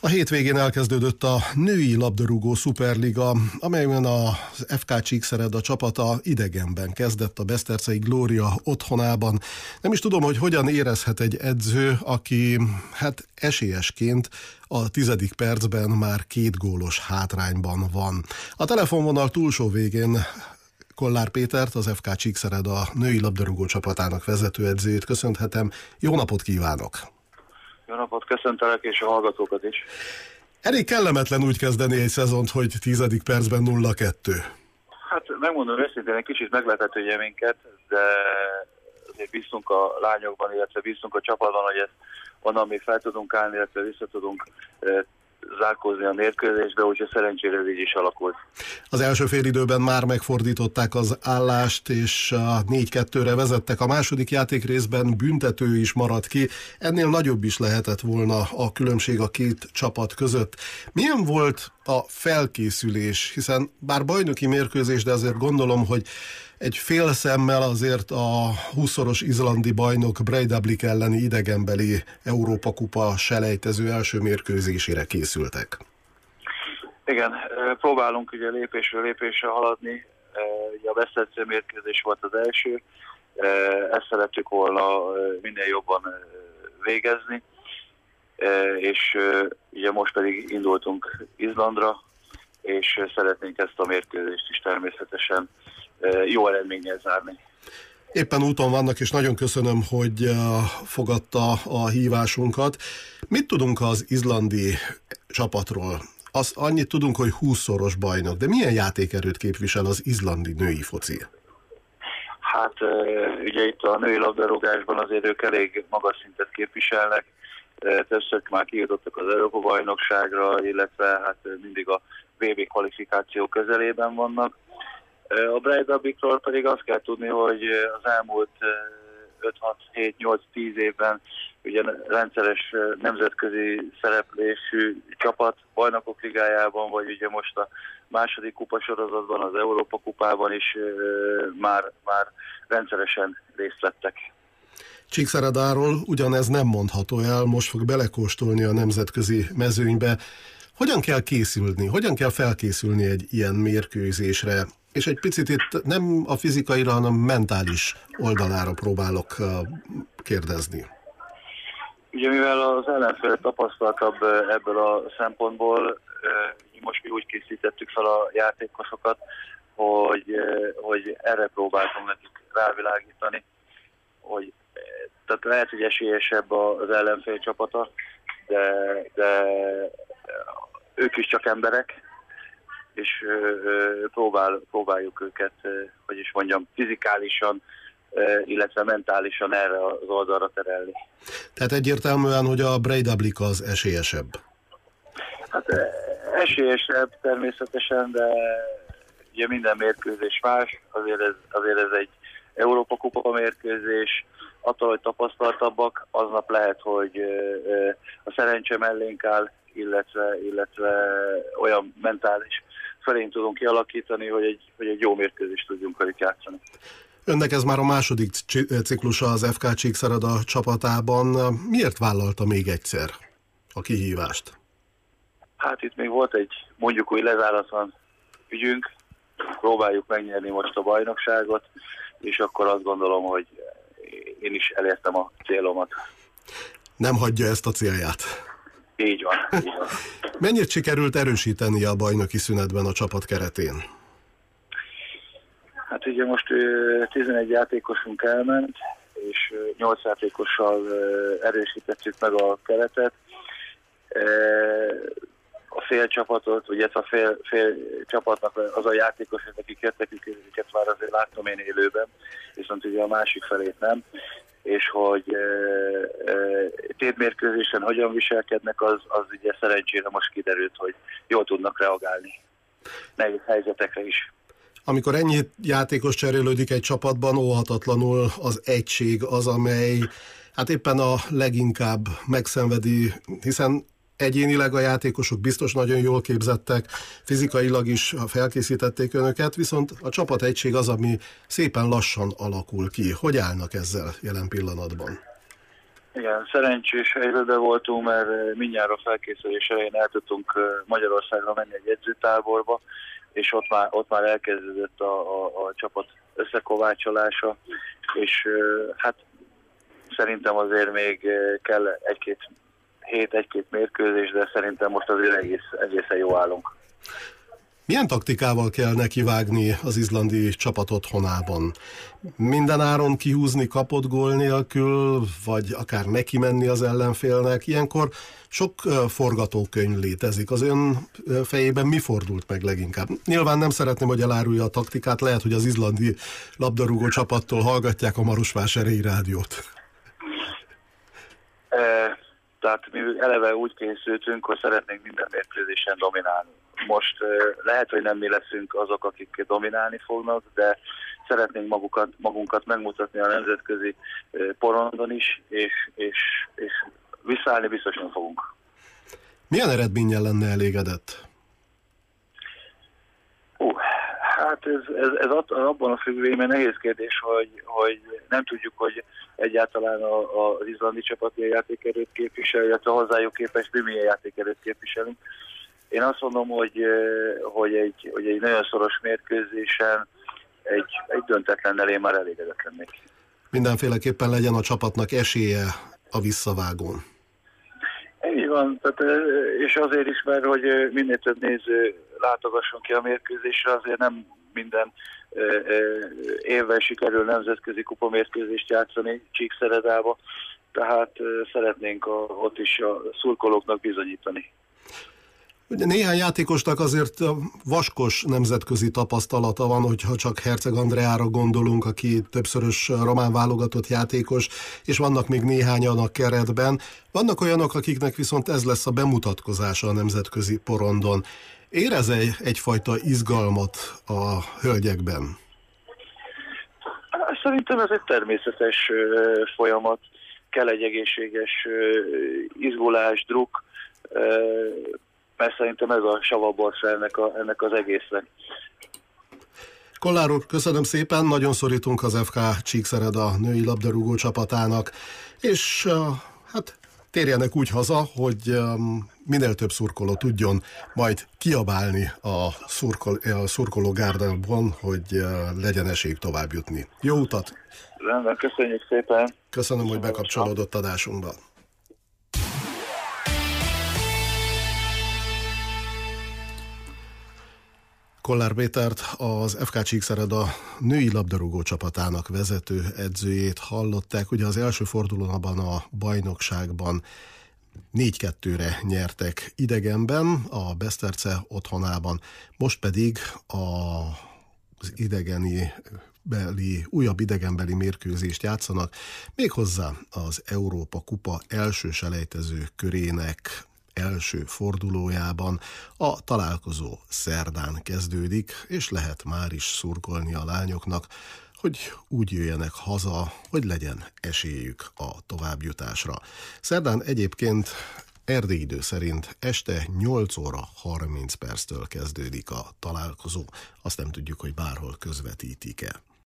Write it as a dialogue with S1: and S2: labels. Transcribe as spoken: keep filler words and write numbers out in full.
S1: A hétvégén elkezdődött a női labdarúgó szuperliga, amelyben az ef ká Csíkszereda csapata idegenben kezdett a Besztercei Glória otthonában. Nem is tudom, hogy hogyan érezhet egy edző, aki hát esélyesként a tizedik percben már két gólos hátrányban van. A telefonvonal túlsó végén Kollár Pétert, az ef ká Csíkszereda női labdarúgó csapatának vezetőedzőjét köszönhetem. Jó napot kívánok!
S2: Jó napot, köszöntelek, és a hallgatókat is.
S1: Elég kellemetlen úgy kezdeni egy szezont, hogy tizedik percben nulla kettő.
S2: Hát megmondom őszintén, egy kicsit meglepett ugye minket, de azért bíztunk a lányokban, illetve bíztunk a csapatban, hogy ezt onnan még fel tudunk állni, illetve vissza tudunk e, zárkózni a mérkőzésbe, úgyhogy szerencsére ez így is alakult.
S1: Az első félidőben már megfordították az állást, és a négy kettőre vezettek. A második játékrészben büntető is maradt ki. Ennél nagyobb is lehetett volna a különbség a két csapat között. Milyen volt a felkészülés? Hiszen bár bajnoki mérkőzés, de azért gondolom, hogy egy fél szemmel azért a húszszoros izlandi bajnok Breiðablik elleni idegenbeli Európa-kupa selejtező első mérkőzésére készültek.
S2: Igen, próbálunk ugye lépésről lépésre haladni. Ugye a Besztercei mérkőzés volt az első. Ezt szerettük volna minél jobban végezni. És ugye most pedig indultunk Izlandra, és szeretnénk ezt a mérkőzést is természetesen jó eredménnyel zárni.
S1: Éppen úton vannak, és nagyon köszönöm, hogy fogadta a hívásunkat. Mit tudunk az izlandi csapatról? Azt annyit tudunk, hogy húszszoros bajnok, de milyen játékerőt képvisel az izlandi női foci?
S2: Hát ugye itt a női labdarúgásban azért ők elég magas szintet képviselnek. Többször már kijutottak az Európa-bajnokságra, illetve hát mindig a vé bé kvalifikáció közelében vannak. A Breiðablikról pedig azt kell tudni, hogy az elmúlt öt hat hét nyolc tíz évben ugye rendszeres nemzetközi szereplésű csapat, bajnokok ligájában, vagy ugye most a második kupasorozatban, az Európa kupában is már, már rendszeresen részt vettek.
S1: Csíkszeredáról ugyanez nem mondható el, most fog belekóstolni a nemzetközi mezőnybe. Hogyan kell készülni, hogyan kell felkészülni egy ilyen mérkőzésre? És egy picit itt nem a fizikaira, hanem mentális oldalára próbálok kérdezni.
S2: Ugye mivel az ellenfél tapasztaltabb ebből a szempontból, most mi úgy készítettük fel a játékosokat, hogy, hogy erre próbáltunk nekik rávilágítani, hogy tehát lehet, hogy esélyesebb az ellenfél csapata, de, de ők is csak emberek, és próbál, próbáljuk őket, hogy is mondjam, fizikálisan, illetve mentálisan erre az oldalra terelni.
S1: Tehát egyértelműen, hogy a Breiðablik az esélyesebb?
S2: Hát esélyesebb természetesen, de ugye minden mérkőzés más, azért ez, azért ez egy Európa-kupa mérkőzés, attól, hogy tapasztaltabbak, aznap lehet, hogy a szerencse mellénk áll, illetve, illetve olyan mentális felényt tudunk kialakítani, hogy egy, hogy egy jó mérkőzést tudjunk velük játszani.
S1: Önnek ez már a második ciklusa az ef ká Csíkszereda csapatában. Miért vállalta még egyszer a kihívást?
S2: Hát itt még volt egy mondjuk úgy lezáratlan ügyünk, próbáljuk megnyerni most a bajnokságot, és akkor azt gondolom, hogy én is elértem a célomat.
S1: Nem hagyja ezt a célját.
S2: Így van, így van.
S1: Mennyit sikerült erősíteni a bajnoki szünetben a csapat keretén?
S2: Hát ugye most tizenegy játékosunk elment, és nyolc játékossal erősítettük meg a keretet. A fél csapatot, ugye a fél, fél csapatnak az a játékos, akik jöttek, őket már azért láttam én élőben, viszont ugye a másik felét nem. És hogy e, e, tétmérkőzésen hogyan viselkednek, az, az ugye szerencsére most kiderült, hogy jól tudnak reagálni nehéz helyzetekre is.
S1: Amikor ennyi játékos cserélődik egy csapatban, óhatatlanul az egység az, amely hát éppen a leginkább megszenvedi, hiszen egyénileg a játékosok biztos nagyon jól képzettek, fizikailag is felkészítették önöket, viszont a csapategység az, ami szépen lassan alakul ki. Hogy állnak ezzel jelen pillanatban?
S2: Igen, szerencsés helyzetben voltunk, mert mindjárt a felkészülés elején el tudtunk Magyarországra menni egy edzőtáborba, és ott már, ott már elkezdődött a, a, a csapat összekovácsolása, és hát szerintem azért még kell egy-két hét, egy-két mérkőzés, de szerintem most azért egész, egészen jó állunk.
S1: Milyen taktikával kell nekivágni az izlandi csapat otthonában? Minden áron kihúzni kapott gól nélkül, vagy akár neki menni az ellenfélnek? Ilyenkor sok forgatókönyv létezik. Az ön fejében mi fordult meg leginkább? Nyilván nem szeretném, hogy elárulja a taktikát, lehet, hogy az izlandi labdarúgó csapattól hallgatják a Marosvásárhelyi rádiót.
S2: E, tehát mi eleve úgy készültünk, hogy szeretnénk minden mérkőzésen dominálni. Most lehet, hogy nem mi leszünk azok, akik dominálni fognak, de szeretnénk magukat, magunkat megmutatni a nemzetközi porondon is, és, és, és visszaállni biztosan fogunk.
S1: Milyen eredménnyel lenne elégedett?
S2: Uh, hát ez, ez, ez abban a függvényben nehéz kérdés, hogy, hogy nem tudjuk, hogy egyáltalán a, a, az izlandi csapat milyen játékerőt képvisel, illetve hozzájuk képest mi milyen játékerőt képviselünk. Én azt mondom, hogy, hogy, egy, hogy egy nagyon szoros mérkőzésen egy, egy döntetlennel én már elégedett lennék.
S1: Mindenféleképpen legyen a csapatnak esélye a visszavágón.
S2: Így van, tehát, és azért is, mert hogy minél több néző látogasson ki a mérkőzésre, azért nem minden évvel sikerül nemzetközi kupamérkőzést játszani Csíkszeredába, tehát szeretnénk a, ott is a szurkolóknak bizonyítani.
S1: Ugye néhány játékosnak azért vaskos nemzetközi tapasztalata van, hogyha csak Herceg Andreára gondolunk, aki többszörös román válogatott játékos, és vannak még néhányan a keretben. Vannak olyanok, akiknek viszont ez lesz a bemutatkozása a nemzetközi porondon. Érez egyfajta izgalmat a hölgyekben?
S2: Szerintem ez egy természetes folyamat. Kell egy egészséges izgulás, druk, mert szerintem ez a savaborsa ennek, a, ennek az egésznek.
S1: Kollár úr, köszönöm szépen, nagyon szorítunk az ef ká Csíkszereda női labdarúgó csapatának, és uh, hát térjenek úgy haza, hogy um, minél több szurkoló tudjon majd kiabálni a, szurkol, a szurkológárdában, hogy uh, legyen esélyük tovább jutni. Jó utat!
S2: Rendben, köszönjük szépen!
S1: Köszönöm, hogy bekapcsolódott adásunkba. Kollár Pétert, az ef ká Csíkszereda női labdarúgó csapatának vezető edzőjét hallották. Ugye az első fordulóban a bajnokságban négy kettőre nyertek idegenben, a Beszterce otthonában, most pedig a, az idegeni beli, újabb idegenbeli mérkőzést játszanak, méghozzá az Európa Kupa első selejtező körének első fordulójában. A találkozó szerdán kezdődik, és lehet már is szurkolni a lányoknak, hogy úgy jöjjenek haza, hogy legyen esélyük a továbbjutásra. Szerdán egyébként erdélyi idő szerint este nyolc óra harminc perctől kezdődik a találkozó. Azt nem tudjuk, hogy bárhol közvetítik-e.